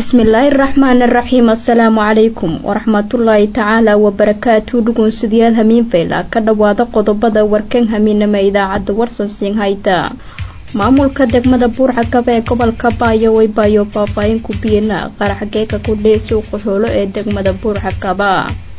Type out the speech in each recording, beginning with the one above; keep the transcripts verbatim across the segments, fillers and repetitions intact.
bismillahir rahmanir rahim assalaamu calaykum waraxmatullaahi tacaala wabarakaatu dhugunsidayaal hamiin fayla ka dhawaada qodobada warkan hamiinama idaacadda warsansiin hayta maamulka degmada buurxakaba ee gobolka Baayo way baayo faahfaahin ku biyana qarax geeka ku dhee suuqa xoolo ee degmada buurxakaba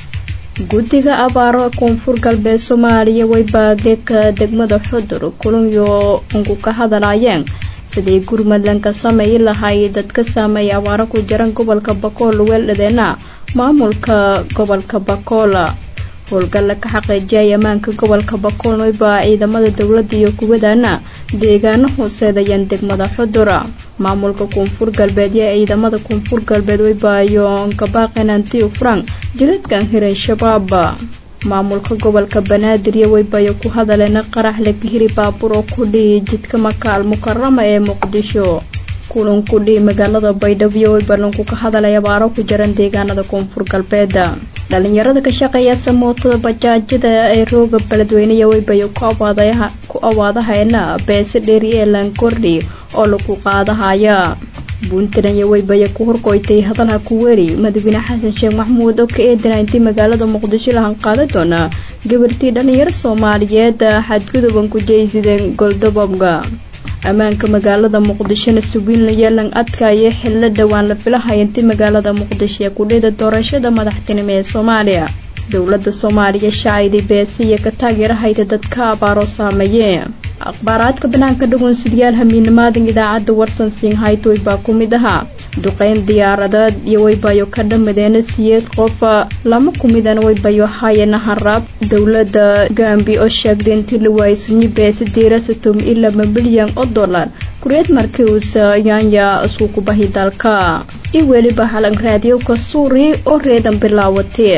guddiga abaaro koonfur galbeed Soomaaliya way baageeka degmada Xudur kulunyo ugu ka hadlayeen sidii gurmadlanka sameey lahay dadka saameeyay abaaro ku jiran gobolka Bakool weeladena maamulka gobolka Bakool howlgal ka xaqiijiyay amaanka gobolka Bakool way baa ciidamada dawladda iyo kuwadana deegaano hooseedayaan degmada Xudur maamulka koonfur galbeed ee ciidamada koonfur galbeed way baayo ka baaqanantii Frank jiladkan hiray shabaab maamulka gobolka Banaadir way baayo ku hadaleena qarax la gihiri baabuur oo ku dhii jidka Makaal Mukarrama ee Muqdisho kulan ku dhii magaalada Baydhabo way ballanku ka hadalay abaaro ku jiran deegaanada koonfur galbeed dhalinyarada ka shaqeeya samootada bajaajada ee rooga beledweynaha way baayo ku awaadaha ku awaadahayna bees dheeri ee lan kordhi oo lagu qaadahaya Puntland way baayo ku horkoytay hadalha ku weeri madaxweyne Xasan Sheekh Maxamuud oo ka eedeynay magaalada Muqdisho la hanqaado doona gabartii dhalinyar Soomaaliyeed xadguduban ku jeeysideen Goldobobga amaanka magaalada Muqdisho suubiin la yeelan adkaayay xilli dhawaan la filahay intii magaalada Muqdisho ku dheeda doorashada madaxtinimo ee Soomaaliya dawladda Soomaaliya shacaydi beesiya ka taageerayda dadka abaaro saameeyay akhbaaraadka banaanka dhugunsidayaal hamiinimaadan idaacadda warsansiin haytoy baa ku mid aha duqeyn diyaaradaad iyo way baayo ka dhamadeen siyeed qof lama ku midan way baayo hayana harab dawladda Gambia oo sheegtay intii la waayay beesi diirasatum ilaa milyan oo dollar kureed markii uu saayanya isku ku bahi dalka iyo waliba halan raadiyo ka suuri oo reedan bilaawatay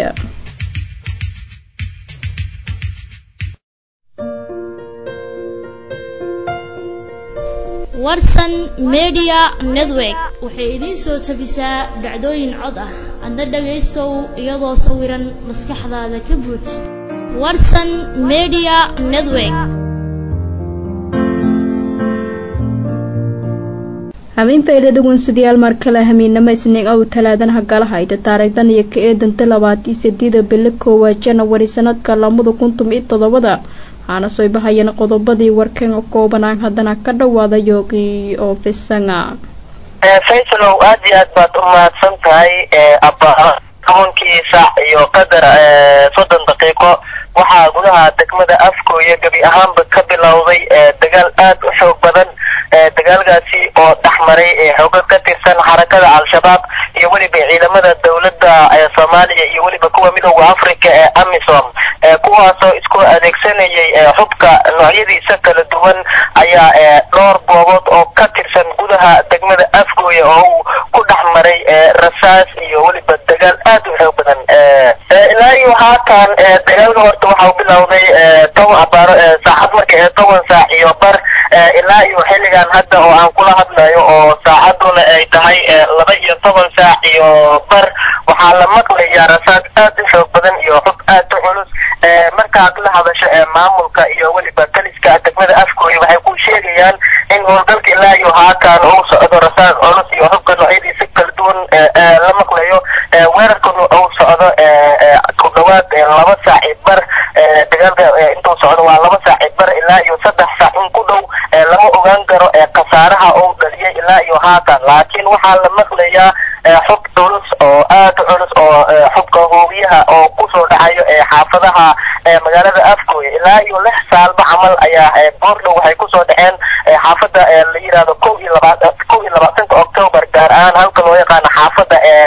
warsan media network waxay idin soo tabisaa dhacdooyin cod ah anda dhageystow iyadoo sawiran maskaxdaada ka buux warsan media network habeen fayda dhugunsidayaal mar kale hamiinama isniin oo talaadan hagalahay taariikhdan iyo ka eedanta labaatan iyo siddeed bil koowaad January sanadka laba kun iyo todoba ana soo bahayeen qodobadii warkan oo koobanaan hadana ka dhawaada yoogi oo fisanga ee Faisal aad iyo aad baad u mahadsan tahay ee abba tobankii saac iyo qadar ee soddon daqiiqo waxa gudaha degmada Afkooye gabi ahaanba ka bilowday dagaal aad u xoog badan dagaalkaasi oo dhaxmaray xoog ka tirsan xarakada Al-Shabaab iyo waliba ciidamada dawladda ee Soomaaliya iyo waliba kuwa midowga Afrika ee AMISOM kuwaas oo isku adeegsanayay xubka noocyadiisa kala duwan ayaa dhowr goobood oo ka tirsan gudaha degmada Afkooye oo ku dhaxmaray rasaas iyo waliba dagaal aad u xoog badan ilaa iyo haatan dagaalka horta waxa uu bilowday toban abaaro saacad markii ee toban saac iyo bar ilaa iyo xilligan hadda oo aan kula hadlayo oo saacaduna ay tahay laba iyo toban saac iyo bar waxaa la maqlayaa rasaas aad u xoog badan iyo xub aad u culus markaad la hadasho maamulka iyo waliba taliska degmada Afkooye waxay ku sheegayaan in howlgalka ilaa iyo haatan uu socdo rasaas culus iyo xubka noocyadiisa kala duwan la maqlayo weerarkan uu socdo ku dhawaad laba saac bar dagaalka intuu socdo waa laba saac bar ilaa iyo saddex saac in ku dhow lama ogaan karo qasaaraha uu dhaliyay ilaa iyo haatan laakiin waxaa la maqlayaa xub culus oo aad u culus oo xubka hoobiyaha oo ku soo dhacayo ee xaafadaha magaalada Afkooye ilaa iyo lix saalba camal ayaa boordhow waxay ku soo dhaceen xaafada la yiraahdo kow iyo labaatan October gaar ahaan halka loo yaqaan xaafada ee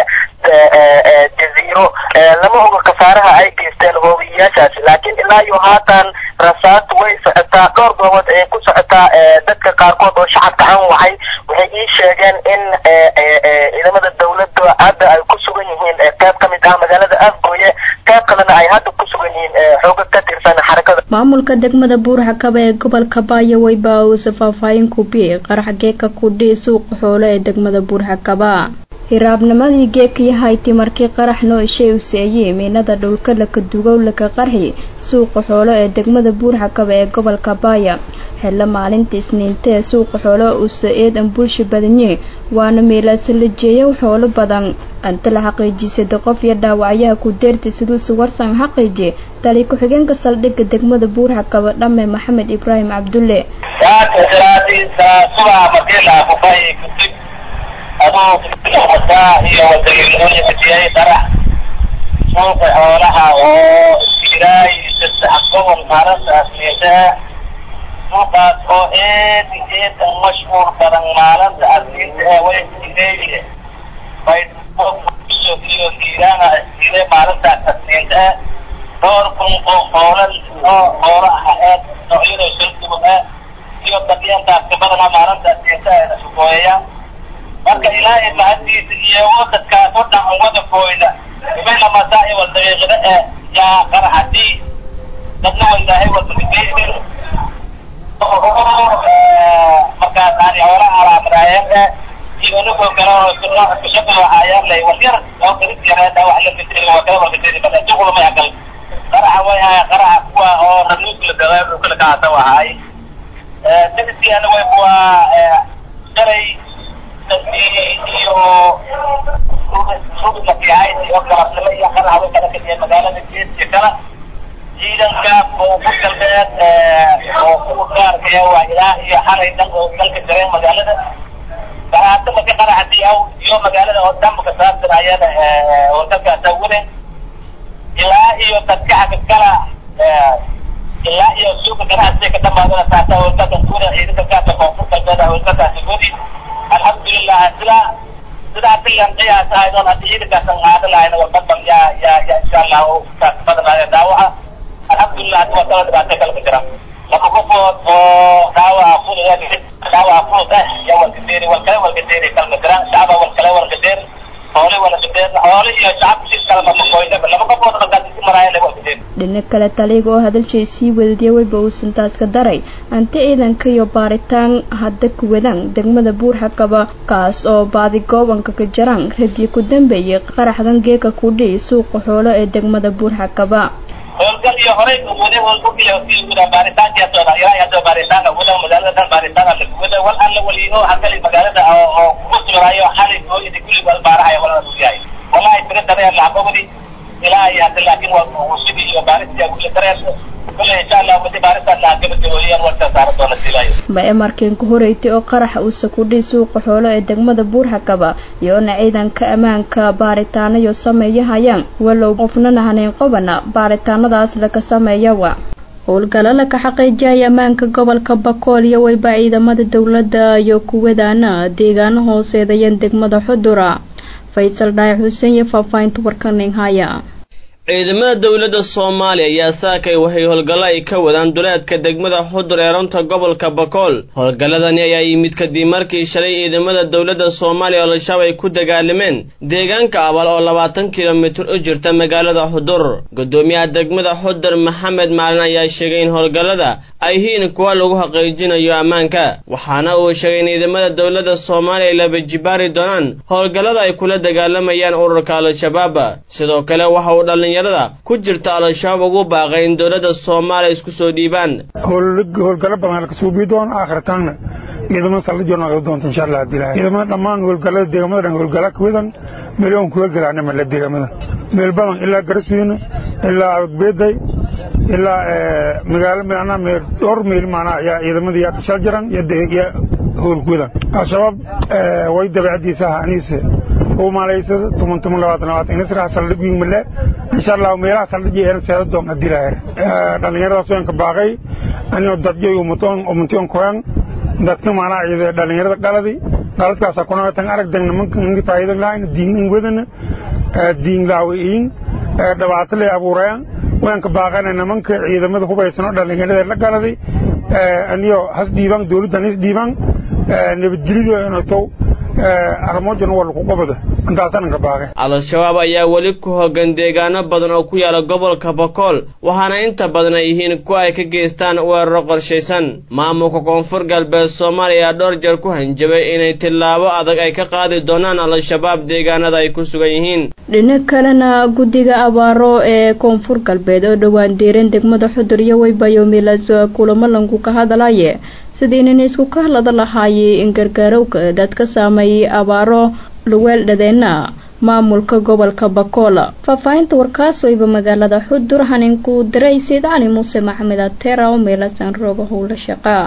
Jaziro lama oga qasaaraha ay geysteen hoobiyaashaasi laakiin ilaa iyo haatan rasaas way socotaa dhowr goobood ay ku socotaa dadka qaarkood oo shacabka aan wacay waxay ii sheegeen in ciidamada dawladda hadda ay ku sugan yihiin qayb ka mid ah magaalada Afkooye qayb kalena ay hadda ku sugan yihiin xoog ka tirsan xarakada maamulka degmada Buurxakaba ee gobolka Baayo way baa uu safaafaayin ku bixiyay qarax geeka ku dhii suuqa xoolo ee degmada Buurxakaba hiraabnimadii geekii hayti markii qarax noo ishay u seeyay meelada dhulka la ka dugow la ka qarxi suuqa xoolo ee degmada Buurxakaba ee gobolka Baayo xilla maalinta isniinta ee suuqa xoolo uu eedan bulsho badanye waana meelaas la jeeyo xoolo badan anta la xaqiijisay qof iyo dhaawacyaha ku deertay sidoo soo warsan xaqiijiyay tali ku xigeenka saldhigga degmada Buur-Hakaba Dhamme Maxamed Ibrahim Cabdulle أبو الحساء وزيلوني مجيئي طرح سوق حولها وإسكراي تستحقهم مارس أسميتها سوقات أو إيد إيد المشهور بدن مارس أسميتها وإسكراي فايد سوق سوقيو كيرانا إسكراي مارس أسميتها دور كنقو قولا قورا حقات نوعيد وشلتبها سيو تقيان تاكبرنا مارس أسميتها سوقويا marka ilaahay mahadiisa iyo wadadka oo dhan wada fooyda ibana masaai wal daqiiqada ee ya qarxati dadna ilaahay wada geeyay marka taani wala araamraayada iyo nugo galo sunna ku shaqo ayaan lay walyar oo qirib yarada wax la fikiray waa kala wada jeedi bada shaqo ma yaqal qarxa way qarxa kuwa oo ranuus la dagaal kala kaata wahay ee dadkii ana way kuwa qalay iyo suuq makiyaay iyo kala iyo kala hawada kala kadiya magaalada jeedka kala ciidanka oo ku galbeed ee oo ku gaaraya waa ilaa iyo xalay dhan oo dalka jireen magaalada baada markay qaraxday iyo magaalada oo dhanba ka saarayada ee oo dadka tawulen ilaa iyo dadka kala ee ilaa iyo suuq ganacsiga ka dhamaadana taata oo dadka kuwa ciidanka ka ka ku galbeed oo dadka sigodi alhamdulillah asla sida tiyan qiyaas ay doon hadii ka sanqaad lahayn oo badban ya ya ya insha Allah oo ka badanaaya daawaca alhamdulillah waa tawaad baad kala jira laba qof oo daawaca fuulaya daawaca fuulada ya wal kadeeri wal kale wal kadeeri kala jira shacab wal kale wal kadeeri hawle wal kadeeri hawle iyo shacab si kala ma qoyda laba qof oo dadka si maraaya laba kadeeri dhinaca kale taliga oo hadalkiisii wadadii wayba uu santaas ka daray anti ciidanka iyo baaritaan hadda ku wadaan degmada Buur-Hakaba kaas oo baadi goobanka ka jiraan radii ku dambeeyay qaraxdan geeka ku dhigay suuqa xoolo ee degmada Buur-Hakaba howlgal iyo horey u waday howlgal iyo si wada baaritaan iyo soo dhacay iyo baaritaan wada magaalada baaritaan la wada wal alla waliyo hakali magaalada oo ku surayo xalay oo idin kulli wal baarahay wala yahay wallahi tirada la qabadi ilaa ya laakiin waa sidii iyo baaritaan kulli dareen kulli insha Allah wadi baaritaan la qabadi oo warta saar doona silay ma markeen ku horeeyay oo qarax uu sakudhay suuqa xoolo ee degmada Buur-Hakaba iyo ciidanka amaanka baaritaano iyo sameeyayaan walow qofna haneen qabana baaritaanadaas la ka sameeyaa howlgalo la ka xaqiijiyay amaanka gobolka Bakool iyo wayba ciidamada dawladda iyo kuwadaana deegaan hooseedayeen degmada Xudura Faysal Dhaay Xuseen iyo faafaynta warkan haya ciidamada dawladda Soomaaliya ayaa saakay waxay howlgalo ay ka wadaan duleedka degmada Xudur ee runta gobolka Bakool howlgaladani ayaa yimid kadib markii shalay ciidamada dawladda Soomaaliya oo shabay ku dagaalameen deegaanka Abal oo labaatan kiiloomitir u jirta magaalada Xudur gudoomiyaha degmada Xudur Maxamed Maalin ayaa sheegay in howlgalada ay yihiin kuwa lagu xaqiijinayo amaanka waxaana uu sheegay in ciidamada dawladda Soomaaliya la bajibaari doonaan howlgalada ay kula dagaalamayaan ururka Al-Shabaab sidoo kale waxa uu dhalin ku jirta Al-Shabaab ugu baaqay in dawladda Soomaaliya isku soo dhiibaan howlgalo badan ka soo biidoon aakhirtaana ciidamada salajona oo doonto insha Allah dilaa ciidamada dhamaan howlgalada deegaamada howlgalo ka wadan milyan ku howlgalana ma la deegaamada meel badan ilaa Garsiina ilaa Beeday ilaa magaalo macna meer dhowr meel macna ayaa ciidamada ya shal jiran iyo deegaanka howlgooda Al-Shabaab way dabacdiisa aniise oo maaleysa toban toban labaatan labaatan inasra saldhigin male insha Allah meelaha saldhigeen seedo doon adilaar dhalinyarada soo ka baaqay anoo dadyo u mutoon u mutoon koyan dadka maana ay dhalinyarada qaladi qaladkaas ku noqon arag dan nimanka faa'iido laan diin wadan diin laawiin dhawaato leh abuurayaan waan ka baaqana nimanka ciidamada hubaysan dhalinyarada la qaladi aniyo has diiban dawladda is diiban nabadgelyada inuu to armoojana waa lagu qabada intaasaan ka baaqay al-shabaab ayaa weli ku hoggan deegaano badan oo ku yaala gobolka Bakool waxaana inta badan ay yihiin kuwa ay ka geystaan weeraro qorshaysan maamulka koonfur galbeed Soomaaliya dhowr jeer ku hanjabay inay tilaabo adag ay ka qaadi doonaan al-shabaab deegaanada ay ku sugan yihiin dhinaca kalena guddiga abaaro ee koonfur galbeed oo dhawaan deeran degmada Xudur iyo Waybayo Milas kulamo langu ka hadalaya sidii inay isku ka hadlada lahaayeen in gargaarowga dadka saameeyay abaaro luweel dhadeena maamulka gobolka Bakool faafahinta warkaas oo iba magaalada Xudur haninku diray Said Cali Muuse Maxamed Ateera oo meelasan rooga howla shaqa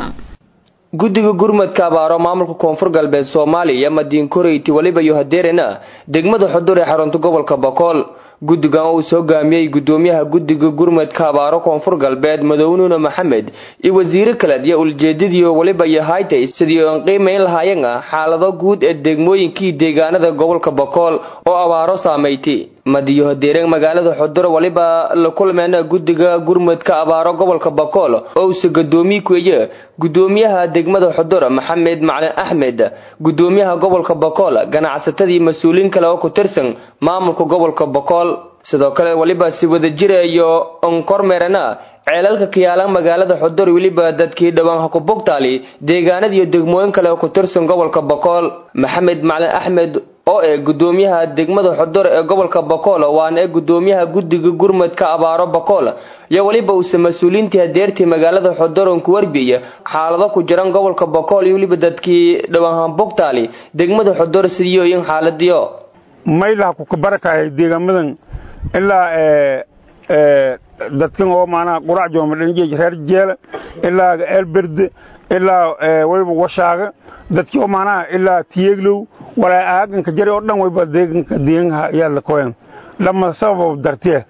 guddiga gurmadka abaaro maamulka koonfur galbeed Soomaaliya Madiin Koreyti waliba iyo hadeerena degmada Xudur ee xarunta gobolka Bakool guddigan uu soo gaamiyay gudoomiyaha guddiga gurmadka abaaro koonfur galbeed Madownuuna Maxamed iyo wasiir kale iyo uljeedadiyo waliba yahay sidii aan qiimeyn lahaayeen xaalado guud ee degmooyinkii deegaanada gobolka Bakool oo abaaro saameeytay madiyo hadeereen magaalada Xudur waliba la kulmeena guddiga gurmadka abaaro gobolka Bakool oo si gudoomiye ku yahay gudoomiyaha degmada Xudur Maxamed Macalin Ahmed gudoomiyaha gobolka Bakool ganacsatadii mas'uuliin kale oo ku tirsan maamulka gobolka Bakool sidoo kale waliba si wada jirayo on kormeerana ceelalka kiyaalan magaalada Xudur waliba dadkii dhawaan ku bogtaali deegaanada iyo degmooyin kale oo ku tirsan gobolka Bakool Maxamed Macalin Ahmed oo ee gudoomiyaha degmada Xudur ee gobolka Bakool waana gudoomiyaha guddiga gurmadka abaaro Bakool ya waliba uu mas'uuliintii hadeertii magaalada Xudur oo ku warbiyay xaalado ku jiran gobolka Bakool iyo waliba dadkii dhawaan bogtaali degmada Xudur sidoo in xaaladiyo maylaha ku barakay deegamadan ilaa ee ee dadkan oo maana quraac jooma dhanjee reer jeel ilaa elbird ilaa waliba washaaga dadkii oo maana ilaa tiyeglow wala aagan ka jari oo dhan wayba deeganka deeganha ayaa la kooyan lama sabab dartee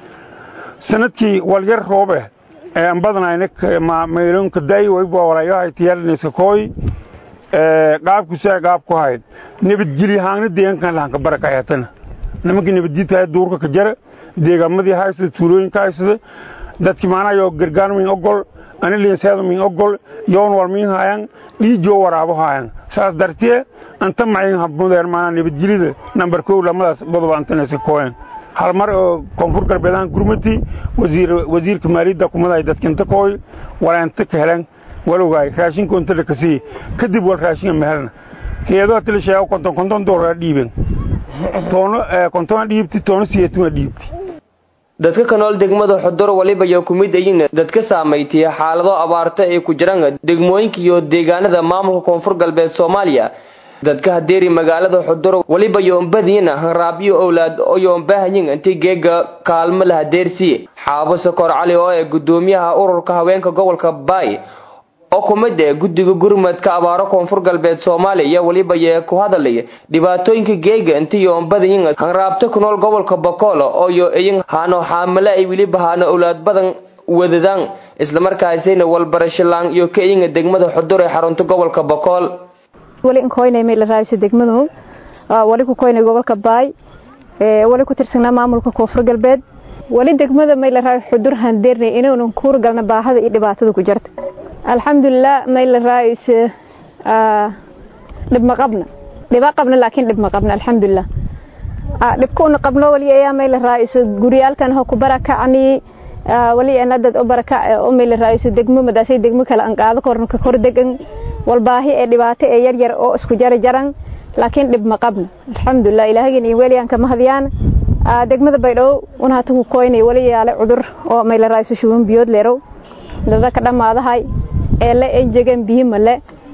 sanadkii walyar roobe ee badanaynay ma meelonka day wayba walayahay tiyalniska kooy ee qaabku saa qaab ku hayd nabad gili haana deeganka la ka barakayatana nimanka nabaddiita duurka ka jara deegamadii haysta tuulooyinka haysta dadkii maanayo gargaar min ogol ani leeyahay min ogol yoon wal min hayan dhiijo waraabo hayan saas dartee anta macin habmudeer maana nabadgilida number two lamadaas bodoba antanaysa kooyan hal mar oo koonfur galbeedaan gurmati wasiir wasiirka maaliyadda kumaday dadkan takooy walaanta ka helan waloway raashin koonta la kasi kadib wal raashin mehelna heedo tilishaa konton konton doolar dhiiben toono konton dhiibti toono siyeetuna dhiibti dadka kanool degmada Xudur waliba iyo kumid ayeen dadka saameeytay xaalado abaarta ay ku jiraan degmooyinka iyo deegaanada maamulka koonfur galbeed Soomaaliya dadka hadeeri magaalada Xudur waliba iyo badina haraabiyo awlaad oo yoon baahanyin intii geega kaalmo la hadeersi xaabo Sokor Cali oo ee gudoomiyaha ururka haweenka gobolka Baay oo kumid ah guddiga gurmadka abaaro koonfur galbeed Soomaaliya waliba ee ku hadalay dhibaatooyinka geega intii yoon badin haraabta ku nool gobolka Bakool oo iyo ayeen haano xaamile ay waliba haano awlaad badan wadadaan isla markaasina walbarashalaan iyo keenga degmada Xudur ee xarunta gobolka Bakool wali in koynay meel raayis degmadu wali ku koynay gobolka Baay ee wali ku tirsanaa maamulka koonfur galbeed wali degmada meel raayis Xudur handeernay inuu kuur galna baahada iyo dhibaatada ku jirta alxamdulillah meel raayis ah dib ma qabna dhiba qabna laakiin dib ma qabna alxamdulillah ah dibkoona qabno wali ayaa meel raayis guriyalkan ha ku barakacni wali ana dad oo baraka oo meel raayis degmo madaasay degmo kala aan qaado korna ka kor degan walbaahi ee dhibaato ee yar yar oo isku jar jaran laakiin dib ma qabna alxamdulillah ilaahay in weeliyaan ka mahadiyaan degmada Baydhabo una tuu koynay wali yaale cudur oo meel raayis shuban biyood leerow dada ka dhamaadahay ee la enjegan biyo male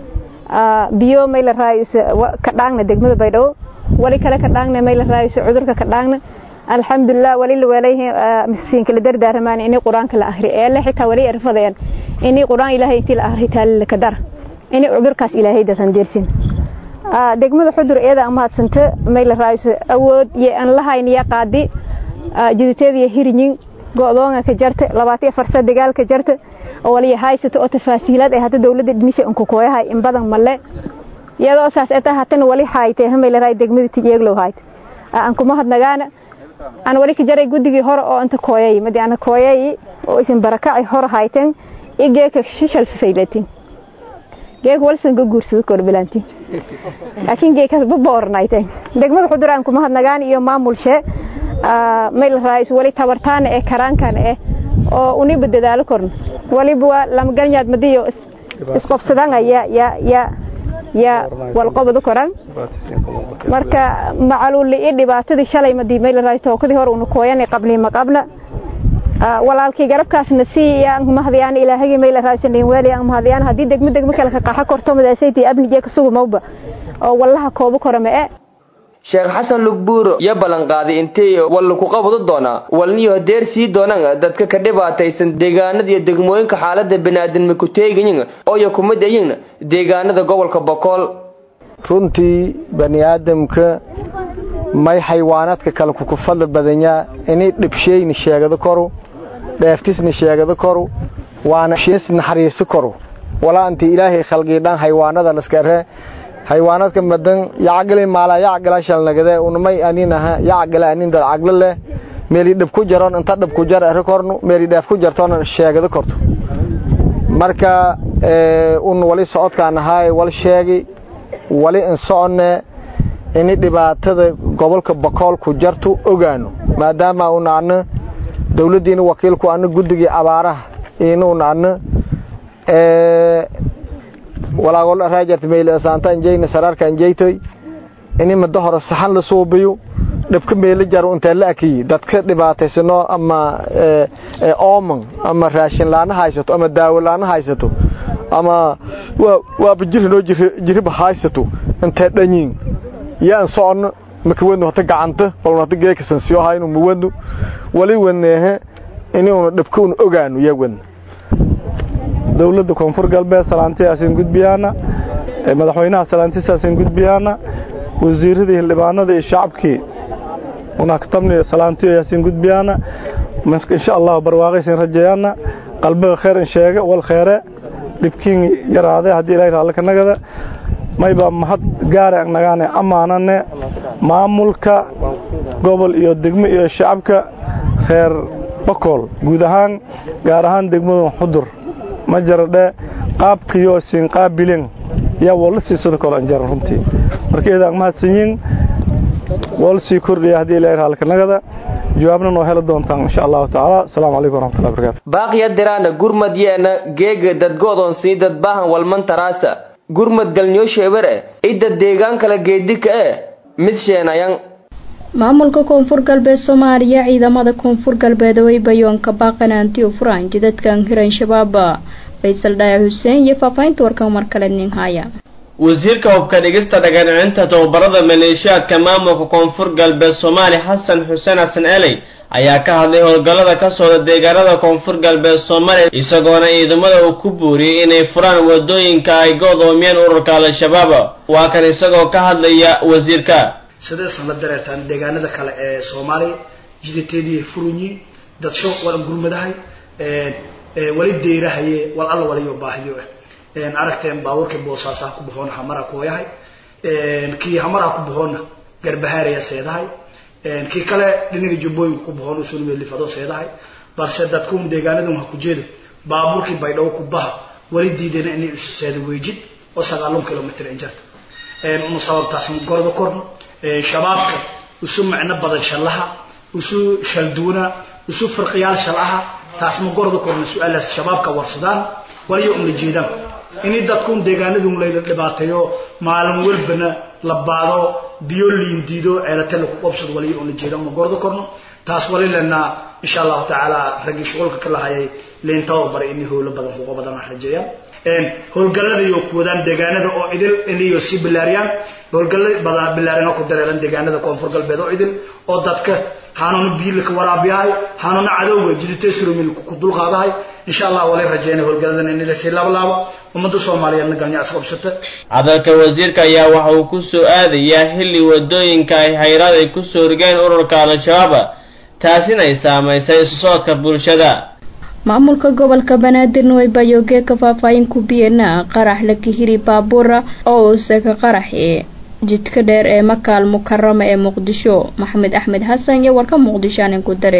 biyo meel raayis ka dhaangna degmada Baydhabo wali kale ka dhaangna meel raayis cudurka ka dhaangna alxamdulillah wali la weelayay miskiinka la dardaarmaan inay quraanka la akhriyo ee la xitaa wali arfadeen inay quraan ilaahay intii la akhriyo la ka dar inay cudurkaas ilaahay dasan deersin ah degmada Xudur eeda amahadsanta meel raayis awood iyo aan lahayn ya qaadi jiditeedii hirinyin go'doonka ka jarta labaatan iyo afar sano dagaal ka jarta oo wali haysato oo tafaasiilad ay hada dawladda dhimisha in ku kooyahay in badan male iyadoo saas ay tahay tan wali haytay meel raay degmada tijeeglo hayt aan kuma hadnagaana aan wali ka jaray guddigii hore oo inta kooyay madi aan kooyay oo isin baraka ay hore hayteen igee ka shishal faylatin geeg walsan ka guursado kor bilaanti laakiin geeg ka boornaayteen degmada xuduraan kuma hadnagaan iyo maamulshe meel raayis wali tabartaan ee karaankan ee oo uni badadaalo korn waliba lama galnyaad madiyo isqobsadaan ya ya ya ya wal qabado koran marka macluul ee dhibaatadii shalay madii meel raayis tookadii hor uu kooyanay qabli ma qabla walaalkii garabkaasna si aan mahdiyaan ilaahay meel raaysan weeli aan mahdiyaan hadii degmo degmo kala qaxa korto madaasaytii abnije ka sugu mawba oo wallaha koobo korama ee Sheekh Xasan Lugbuur ya balan qaaday intee wal ku qabado doona walniyo deer si doonaan dadka ka dhibaataysan deegaanada iyo degmooyinka xaaladda bini'aadanimo ku teegayin oo ay ku mid yihiin deegaanada gobolka Boqol runtii bani'aadamka may xayawaanadka kala ku fadl badanya inay dhibsheeyni sheegado koro dheeftisni sheegado koro waana shees naxariiso koro walaanti ilaahay khalqi dhan xayawaanada laskare حيوانات كمدن يعقل مالا يعقل عشان نجده ونمي أنينها يعقل أنين ده عقل له ميري دب كوجران أنت دب كوجر أركورنو ميري دب كوجرتان الشيء كده كرتو مركا ون ولي صعود كان هاي ولي شيء ولي إنسان إني دبعت هذا قبل كبقال كوجرتو أجانو ما دام ونعنا دولة دين وكيل كوانو جدّي عبارة إنه ونعنا ولا أقول راجعت ميل سانتان جينا سرار كان جيتوي إني مدهور الصحن لصوبيو نبكي ميل جارو أنت لا أكيد دتك دبعت سنو أما آمن أما راشن لانه هايستو أما داول لانه هايستو أما و وبجري نو جري جري بهايستو أنت دنين يا إنسان مكونه هتقع عنده ولا هتقع كسنسيو هاي نموونه ولي ونه إني نبكون أجانو يجون dawladda koonfur galbeed salaantii asin gudbiyana madaxweynaha salaantiisa asin gudbiyana wasiirada xildhibaanada iyo shacabkii una ka tabnay salaantii asin gudbiyana insha Allah barwaaqaysan rajayana qalbiga khayr in sheega wal khayra dibkiin yaraaday hadii ilaahay raali ka nagada mayba mahad gaar ah nagaane amaanane maamulka gobol iyo degmo iyo shacabka khayr Boqol guud ahaan gaar ahaan degmada Xudur ma jarade qaabkiyo siin qaabilin ya wala siisada kor anjar runtii markeeda ma hadsiin wal si kordhiya hadii ilaahay halka nagada jawaabna noo helo doontaan insha Allah taala assalamu alaykum wa rahmatullahi wa barakatuh baaqiya dirana gurmadiyana geega dad go'doon si dad baahan walman taraasa gurmad galnyo sheebare ida deegaan kala geedika ee mid sheenayan maamulka koonfur galbeed Soomaaliya ciidamada koonfur galbeed way bayoonka baaqanaanti u furaan jidadkan hiran shabaab Faysal Dhaaya Hussein iyo faafaynta warkan markale nin haya wasiirka hubka dhigista dhaganaanta tababarada maleeshiyaadka maamulka koonfur galbeed Soomaaliya Xasan Xuseen Xasan Elay ayaa ka hadlay howlgallada ka soo deegaanada koonfur galbeed Soomaaliya isagoona ciidamada uu ku buuriyay inay furaan wadooyinka ay go'doomiyeen ururka al-shabaab waa kan isagoo ka hadlaya wasiirka sida sanad dareertan deegaanada kale ee Soomaaliya jiditeedii furunyi dad shooq wala gurmadahay ee ee wali deerahaye wal alla waliyo baahiyo ee aragteen baawarka boosaasa ku boqon hamara ku yahay ee kii hamara ku boqon garbahaariya seedahay ee kii kale dhinaga jubbooyin ku boqon u soo leefado seedahay balse dadku deegaanadu waxa ku jeedo baaburkii baydhow ku baha wali diidana inay isu seedo weejid oo sagaal kiiloomitir injarta ee musababtaas gordo korn shabaabka usu macna badan shalaha usu shalduuna usu farqiyaal shalaha taas ma gordo korna su'aalaas shabaabka warsadaan waliyo um lijeedaan inay dadku deegaanadu leeyda dhibaateeyo maalin walbana la baado biyo liindiido ceelata ku qabsad waliyo um lijeedaan ma gordo korno taas walilana insha Allah taala ragi shaqolka kala hayay leento bar inay howlo badan ku qabadan rajayaan een howlgallada iyo kuwadaan deegaanada oo idil inay si bilaariyaan howlgallada badan bilaarina ku dareeran deegaanada koonfur galbeed oo idil oo dadka hanuun biilka waraabiyahay hanuun cadawga jiditay surumil ku dul qaadahay insha Allah wali rajayna howlgalladan inay la si laabo ummada Soomaaliyeedna galnya asqabsata hadalka wasiirka ayaa waxa uu ku soo aadayaa xilli wadooyinka ay hayraad ay ku soo rigeen ururka al-shabaab taasina ay saameysay socodka bulshada maamulka gobolka Banaadir way bayooge ka faafayn ku biyana qarax la kihiri baabuura oo saaka qaraxee jidka dheer ee Makaal Mukarrama ee Muqdisho Maxamed Axmed Xasan iyo warka Muqdisho aan ku daray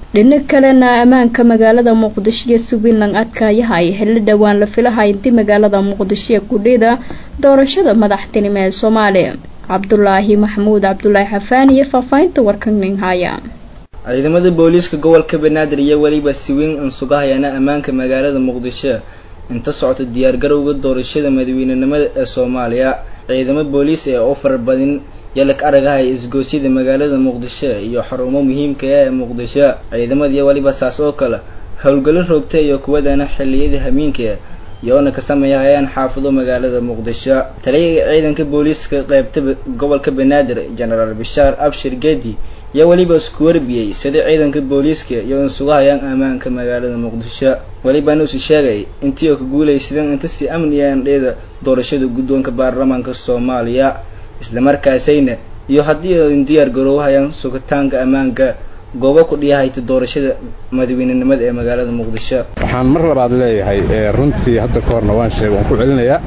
dhinaca kalena ammaanka magaalada muqdisho iyo Switzerland adkaayahay xilli dhawaan la filahay intii magaalada muqdisho ku dhida doorashada madaxtinimo ee Soomaaliya Cabdullaahi Maxamuud Cabdullaahi Xafaan iyo faafaynta warkan haya ciidamada booliiska gobolka Banaadir iyo waliba si weyn u sugahayana ammaanka magaalada muqdisho inta socota diyaar garowga doorashada madaxweynenimada ee Soomaaliya ciidamada booliis ee oo farbadin yalak aragahay isgoosida magaalada muqdisho iyo xarumo muhiimka ah ee muqdisho ciidamada waliba saas oo kale howlgalo roogtay iyo kuwadana xilliyada habeenkii yoona ka sameeyayaan xaafado magaalada muqdisho taliyaha ciidanka booliiska qaybta gobolka Banaadir General Bishar Abshir Gedi iyo waliba isku warbiyay sida ciidanka booliiska iyo sugahayaan ammaanka magaalada muqdisho waliba uu sheegay intii uu ku guuleysadeen inta si amniyaan dheeda doorashada guddoonka baarlamaanka Soomaaliya isla markaasayna iyo haddii ay diyaar garowayaan sugitaanka ammaanka goobo ku dhiyahay doorashada madaxweynenimada ee magaalada muqdisho waxaan mar labaad leeyahay runtii hadda ka horna waan sheegay waan ku celinayaa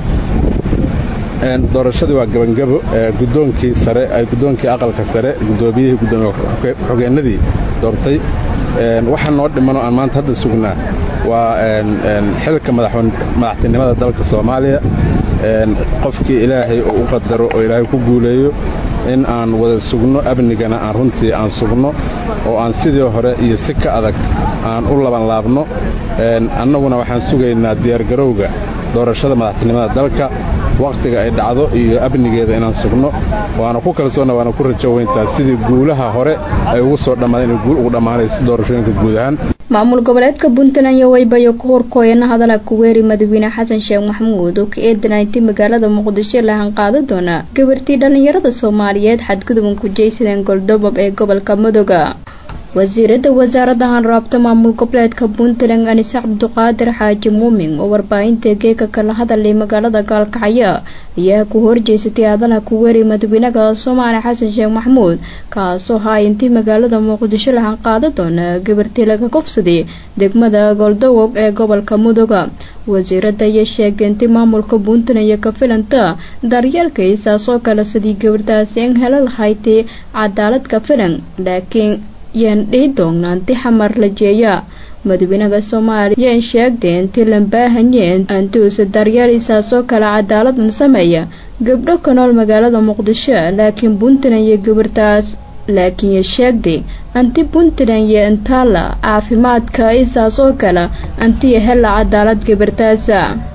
een doorashadu waa gabangabo guddoonkii sare ay guddoonkii aqalka sare guddoomiyihii guddoomiye xogeenadii doortay een waxa noo dhimano aan maanta hadda sugnaa waa een xilka madaxtinimada dalka Soomaaliya een qofkii Ilaahay uu qadaro oo Ilaahay ku guuleeyo in aan wada sugno abnigana aan runtii aan sugno oo aan sidii hore iyo si ka adag aan u laban laabno een annaguna waxaan sugaynaa diyaar garowga doorashada madaxtinimada dalka waqtiga ay dhacdo iyo abnigeeda inaan sugno waana ku kalsoona waana ku rajooweyntaa sidii guulaha hore ay ugu soo dhamaadeen guul ugu dhamaanayso doorashooyinka guud ahaan maamul goboleedka Puntland iyo waybayo ku horkooyana hadal ku weeri madaxweyne Xasan Sheekh Maxamuud oo ka eedanaytay magaalada Muqdisho la hanqaado doona gabartii dhalinyarada Soomaaliyeed xadgudubin ku jeeysadeen Goldobab ee gobolka Mudug wasiirada wasaaradda hanraabta maamul goboleedka Puntland Anis Cabduqaadir Xaaji Muumin oo warbaahinta geeka kala hadalay magaalada Gaalkacyo ayaa ku horjeestay hadalka ku weeri madaxweynaha Soomaaliya Xasan Sheekh Maxamuud kaasoo hay intii magaalada Muqdisho la hanqaado doona gabartii laga kufsaday degmada Goldobab ee gobolka Mudug wasiirada ayaa sheegtay in maamulka Puntland iyo ka filanta daryeelka isaasoo kala sidii gabartaasi in helal haytay cadaalad ka filan laakiin yaan dhiidoonaanti xamar la jeeya madaxweynaha Soomaaliya in sheegtay in la baahan yahay antuusa daryeel isaasoo kala cadaalad sameeya gabdho ka nool magaalada Muqdisho laakiin Puntland iyo gabartaas laakiin sheegtay anti Puntland iyo intala caafimaadka isaasoo kala anti hel cadaalad gabartaasa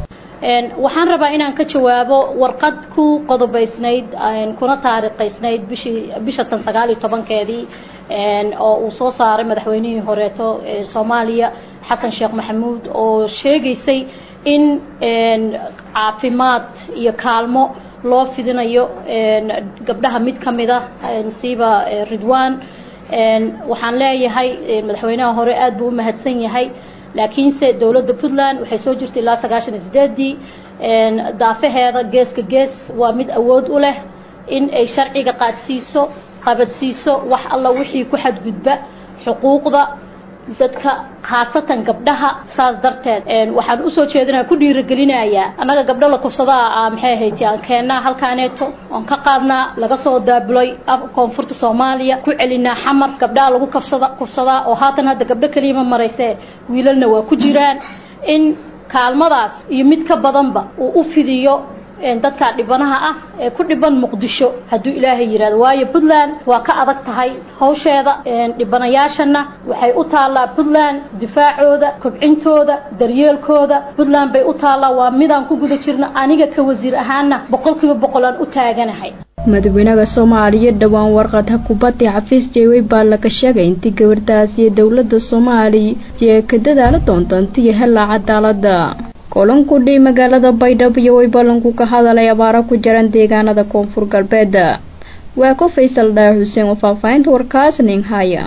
een waxaan rabaa inaan ka jawaabo warqad ku qodobaysnayd aan kuna taariikhaysnayd bishii bisha tan sagaal iyo toban-keedii een oo uu soo saaray madaxweynihii horeeto ee Soomaaliya Xasan Sheekh Maxamuud oo sheegaysay in een caafimaad iyo kaalmo loo fidinayo een gabdhaha mid kamid ah nasiiba Ridwaan een waxaan leeyahay madaxweynaha hore aad buu u mahadsan yahay laakiin se dawladda Puntland waxay soo jirtay ilaa sagaashan iyo sideed een daafaheeda geeska gees waa mid awood u leh in ay sharciga qaadsiiso qabadsiiso wax alla wixii ku xadgudba xuquuqda dadka khaasatan gabdhaha saas darteed een waxaan u soo jeedinaa ku dhiirigelinayaa anaga gabdho la kufsadaa maxay haytii aan keenna halkaaneeto on ka qaadnaa laga soo daabulay koonfurta Soomaaliya ku celinaa xamar gabdhaha lagu kufsada kufsada oo haatan hadda gabdho kaliya maraysay wiilalna waa ku jiraan in kaalmadaas iyo mid ka badanba uu u fidiyo een dadka dhibanaha ah ee ku dhiban Muqdisho haduu Ilaahay yiraahdo waayo Puntland waa ka adag tahay hawsheeda een dhibanayaashana waxay u taalaa Puntland difaacooda kobcintooda daryeelkooda Puntland bay u taalaa waa midaan ku guda jirna aniga ka wasiir ahaana boqolkiiba boqol aan u taaganahay madaxweynaha Soomaaliya dhawaan warqad kubadda xafiis jeeway baa laga sheegay intii gabartaas iyo dawladda Soomaaliya ee ka dadaala doonta intii hela cadaaladda kulanku dhii magaalada Baydhabo iyo way balanku ka hadalay abaara ku jiran deegaanada Koonfur Galbeed waa ku Faysal Daa Xuseen oo faafaynta warkaas nin haya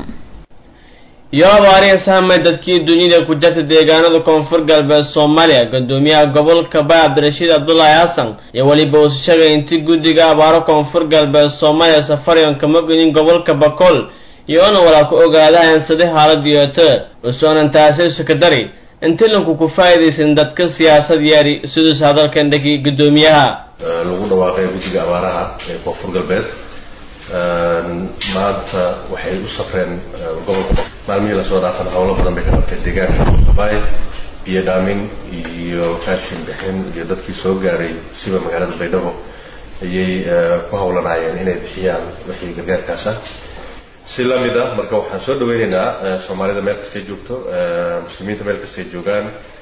iyo abaariya saamay dadkii dunida ku jirta deegaanada Koonfur Galbeed Soomaaliya gudoomiyaha gobolka Bay Abdirashiid Abdullaahi Xasan iyo waliba uu sheegay intii guddiga abaara Koonfur Galbeed Soomaaliya safariyan kama gudin gobolka Bakool iyo ana wala ku ogaadaan saddex xaaladiyada usoonan taasay sekretary intii lagu ku faa'iideysan dadka siyaasad yari sidoo hadalkan dhigi gudoomiyaha lagu dhawaaqay guddiga abaaraha ee Koonfur Galbeed maanta waxay u safreen gobolka maalmihii lasoo dhaafan howlo badan bay ka qabtay deegaanka Baay iyo dhaamin iyo raashin bixin iyo dadkii soo gaaray siba magaalada Baydhabo ayay ku howlanayeen inay bixiyaan wixii gargaarkaas ah si la mid ah marka waxaan soo dhaweynaynaa Soomaalida meel kasta joogto muslimiinta meel kasta joogaan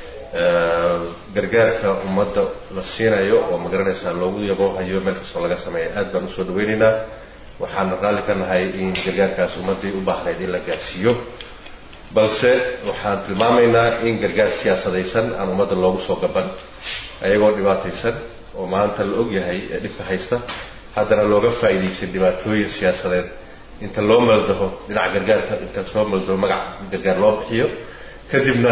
gargaarka ummadda la siinayo oo magaranaysa loogu yabo hayo meel kasta laga sameeyo aad baan u soo dhaweynaynaa waxaan raali ka nahay in gargaarkaas ummadii u baahnayd in la gaarsiiyo balse waxaan tilmaamaynaa in gargaar siyaasadaysan aan ummadda loogu soo gaban ayagoo dhibaataysan oo maanta la og yahay dhibka haysta haddana looga faa'iidaysan dhibaatooyin siyaasadeed inta loo maldaho dhinaca gargaarka inta soo maldaho magac gargaar loo bixiyo kadibna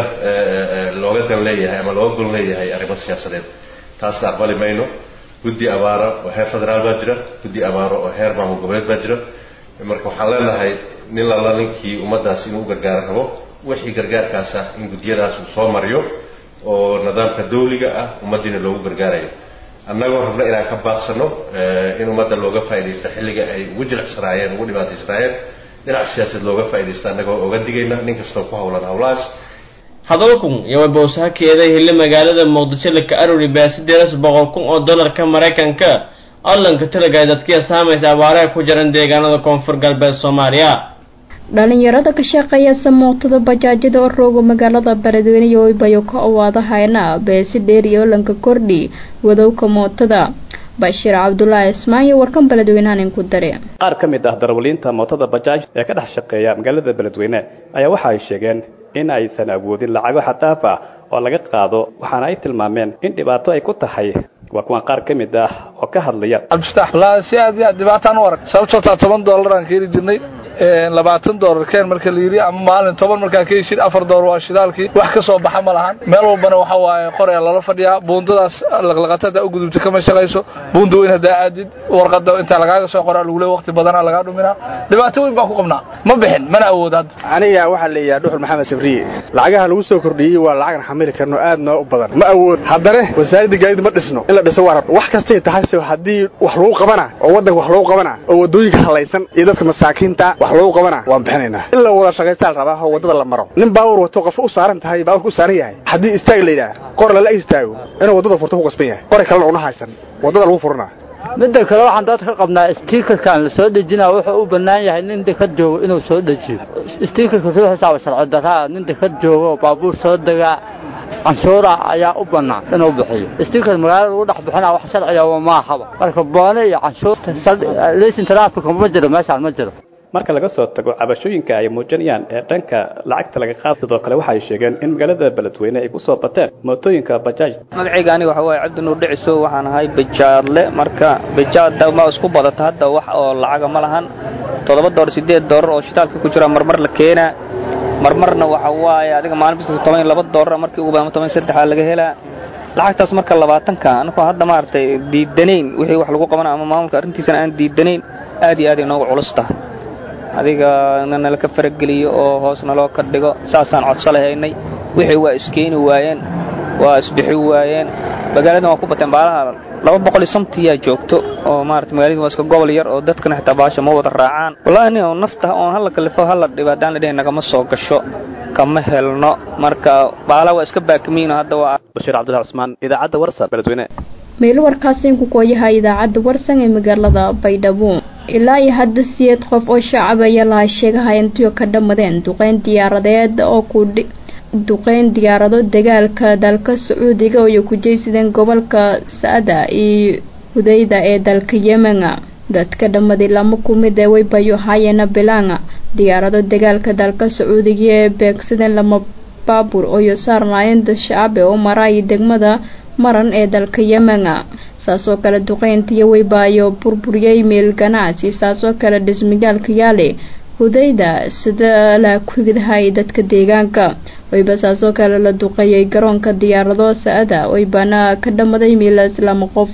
looga dan leeyahay ama looga gol leeyahay arrimo siyaasadeed taasna aqbali mayno guddi abaaro oo heer federaal baa jira guddi abaaro oo heer maamul goboleed baa jira marka waxaan leenahay nin lala ninkii ummaddaas inuu u gargaar rabo wixii gargaarkaas ah in guddiyadaas uu soo mariyo oo nidaamka dawliga ah ummaddiina loogu gargaarayo annagoo rabna inaan ka baaqsano in ummadda looga faa'iidaysto xilliga ay ugu jilicsanaayeen ugu dhibaataysanaayeen dhinac siyaasadeed looga faa'iidaysto annagoo oga digayna nin kastoo ku howlan howlahaas hadalkun iyo bowsahakeeda hille magaalada muqdisho la ka aruri baasideeras boqol kun oo dollarka maraykanka allanka talaga dadkii saameysay abaaraha ku jiran deegaanada koonfur galbeed Soomaaliya dhalinyarada ka shaqeeya samootada bajaajada oo roogo magaalada Beledweyne iyo bayo ka awaadahayna beesi dheer iyo lanka kordhi wadowka mootada Bashir Cabdullaahi Ismaaciil warkan Beledweynahan ku darey qaar ka mid ah darwaliinta mootada bajaaj ee ka dhex shaqeeya magaalada Beledweyne ayaa waxa ay sheegeen in aysan awoodin lacago xadaaf ah oo laga qaado waxaana ay tilmaameen in dhibaato ay ku tahay waa kuwan qaar ka mid ah oo ka hadlaya abstax la si aad iyo dhibaataan u arag sababtoo ah toban dollar aan ka jirnay labaatan dollar keen marka la yiri ama maalin toban marka ka yishid afar dollar waa shidaalkii wax ka soo baxa ma lahan meel walbana waxa waaye qoraya lala fadhiyaa buundadaas laqlaqatada u gudubta kama shaqayso buundu in hadaa aadid warqada inta lagaaga soo qoraa lagu leeyahay waqti badan laga dhumina dhibaato weyn baa ku qabnaa ma bixin mana awoodad aniga waxa leeyahay dhuxul maxamed sabriye lacagaha lagu soo kordhiyay waa lacag xamil karno aad noo u badan ma awood haddana wasaaradda gaadiid ma dhisno in la dhiso warab wax kasta tahay hadii wax lagu qabana oo wadanka wax lagu qabana oo wadooyinka halaysan iyo dadka masaakiinta wax lagu qabana waan bixinaynaa illa wada shaqaysta rabaa oo wadada la maro nin baawur wato qof u saaran tahay baawur ku saaran yahay hadii istaag leeyahay qor la istaago inuu wadada furto ku qasban yahay qor kale una haysan wadada lagu furnaa midda kale waxaan dadka ka qabnaa stiikarkan la soo dejinaa wuxuu u bannaan yahay nin dekad joogo inuu soo dejiyo stiikarka soo xisaab sharci darraa nin dekad joogo baabuur soo daga canshuura ayaa u bannaan inuu bixiyo stiikar magaalada lagu dhex bixinaa wax sharci ah ma ahaba marka boone iyo canshuurta leesin taraafika ma jiro meeshaan ma jiro marka laga soo tago cabashooyinka ay muujinayaan ee dhanka lacagta laga qaado sidoo kale waxa ay sheegeen in magaalada Beledweyne ay ku soo bateen mootooyinka bajaaj magacayga aniga waxa way Cabdi Nuur Dhiciso waxaan ahay bajaadle marka bajaadda ma isku badata hadda wax oo lacag ma lahan toddoba dollar sideed dollar oo shidaalka ku jira marmar la keenaa marmarna waxa way adiga maalin biska toban iyo laba dollar markii ugu baahan toban iyo saddex laga helaa lacagtaas marka labaatan ka anku hadda maartay diidanayn wixii wax lagu qabanaa ama maamulka arintiisana aan diidanayn aad iyo aad inoogu culusta adiga nana ka farageliyo oo hoosna loo ka dhigo saasaan codsalahaynay wixii waa iskeeni waayeen waa isbixi waayeen magaalada waa ku bateen baalaha laba boqol iyo shan tiya joogto oo maartay magaalada waa iska gobol yar oo dadkana xitaa baasha ma wada raacaan wallahi oo nafta oo hal kalifo hal dhibaataan la dhigay naga ma soo gasho kama helno marka baalaha waa iska baakmiino hadda waa Bashir Cabdullaahi Usmaan idaacadda Warsan Beledweyne meel warkaaseen ku kooyahay idaacadda Warsan ee magaalada Baydhabo ilaa iyo hadda siyeed qof oo shacab ayaa la sheegay intii ka dhamadeen duqeyn diyaaradeed oo ku duqeyn diyaarado dagaalka dalka Sacuudiga oo ku jeesideen gobolka Saada iyo Hudayda ee dalka Yemen dadka dhamaday lama kumid way bayo hayana bilanga diyaarado dagaalka dalka Sacuudiga ee beegsadeen lama baabuur oo saarnaayeen dad shacab oo maray degmada maran ee dalka Yemen saasoo kale duqeyntii way baayo burburiyay meel ganacsi saasoo kale dhismigaalka yaale Hudayda sida la kugidahay dadka deegaanka wayba saasoo kale la duqeeyay garoonka diyaarado Saada way bana ka dhamaday meel islaam qof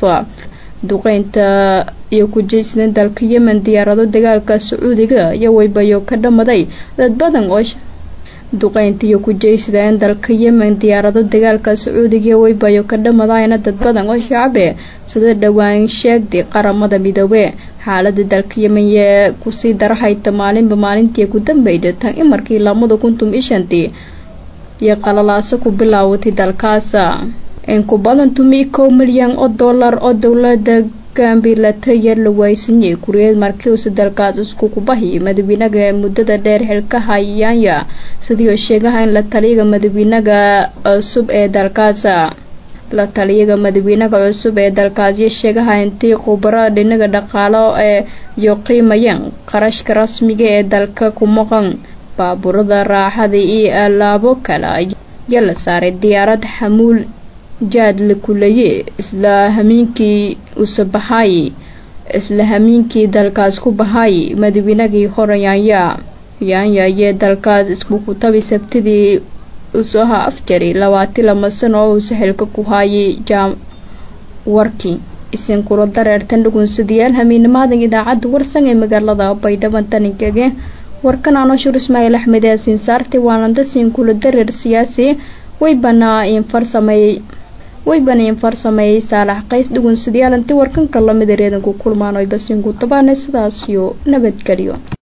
duqeynta iyo ku jeesneen dalka Yemen diyaarado dagaalka Sacuudiga iyo way bayo ka dhamaday dad badan oo duqeyntiyo ku jeysadeen dalka Yemen diyaarado dagaalka Sacuudiga way bayo ka dhamadayna dad badan oo shacab ah sida dhawaan sheegtay qaramada midoobe xaaladda dalka Yemen ee ku sii darahayta maalinba maalintii ku dambeeyay tan in markii lamada kuntum iyo shantii iyo qalalaasa ku bilaawatay dalkaas in ku badan tumiko milyan oo dollar oo dawladda Gambia tayar la waysanay Kuuriyad markii uu dalkaas isku kubahay madaxweynaha muddada dheer xilka hayaya sidoo sheegahay in la taliyaga madaxweynaha cusub ee dalkaas la taliyaga madaxweynaha cusub ee dalkaas sheegahay intii khubaro dhinaca dhaqaale ee iyo qiimayaan qarashka rasmiga ee dalka ku maqan baabuurada raaxada iyo alaabo kale yala saaray diyaarad xamuul jaad la kuleeyay isla hamiinkii u sabaxay isla hamiinkii dalkaas ku bahay madaxweynagii horeeyaya yaanya ee dalkaas isku ku tabi sabtidii u soo ha afjari labaatan lama sano oo saxilka ku hayay jaam warkii isin kula dareertan dhugunsidayaal hamiinimada idaacadda warsan ee magaalada Baydhabo tanigeega warkan aan Ashur Ismaaciil Axmed ee siin saartay waanada siin kula dareer siyaasi way banaa in farsamay way banaan farsamay Saalax Qays dhugunsidayaal intii warkan kala mid reedan ku kulmaan oo basin ku tabaanay sidaas iyo nabadgelyo.